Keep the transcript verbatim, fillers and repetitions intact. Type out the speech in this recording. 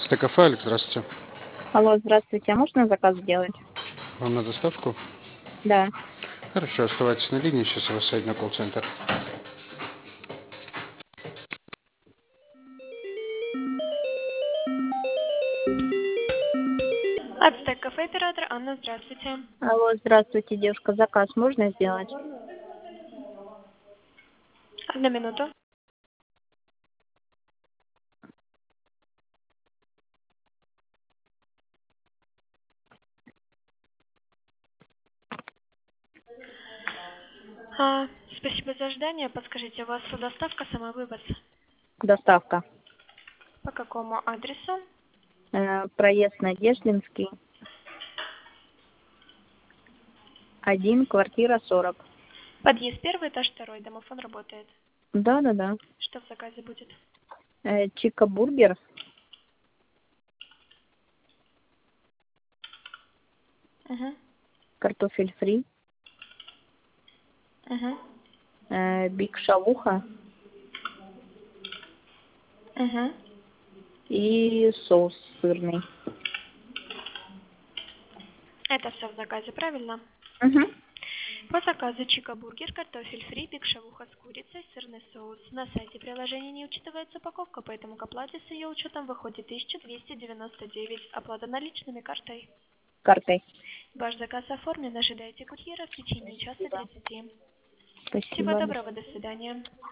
Автокафе, Алекс, здравствуйте. Алло, здравствуйте. А можно заказ сделать? Вам на доставку? Да. Хорошо, оставайтесь на линии, сейчас я вас соединю на колл-центр. Ацтек кафе оператор Анна, здравствуйте. Алло, здравствуйте, девушка. Заказ можно сделать? Одну минуту. А, спасибо за ожидание. Подскажите, у вас доставка, самовывоз? Доставка. По какому адресу? Э, проезд Надеждинский. Один, квартира сорок. Подъезд первый, этаж второй. Домофон работает. Да, да, да. Что в заказе будет? Э, Чика бургер. Угу. Картофель фри. Угу. Э, биг шавуха. Угу. И соус сырный. Это все в заказе, правильно? Угу. По заказу Чика бургер, картофель фри, биг шавуха с курицей, сырный соус. На сайте приложения не учитывается упаковка, поэтому к оплате с ее учетом выходит тысяча двести девяносто девять. Оплата наличными, картой. Картой. Ваш заказ оформлен. Ожидайте курьера в течение часа Спасибо. тридцати. Всего Спасибо. доброго, до свидания.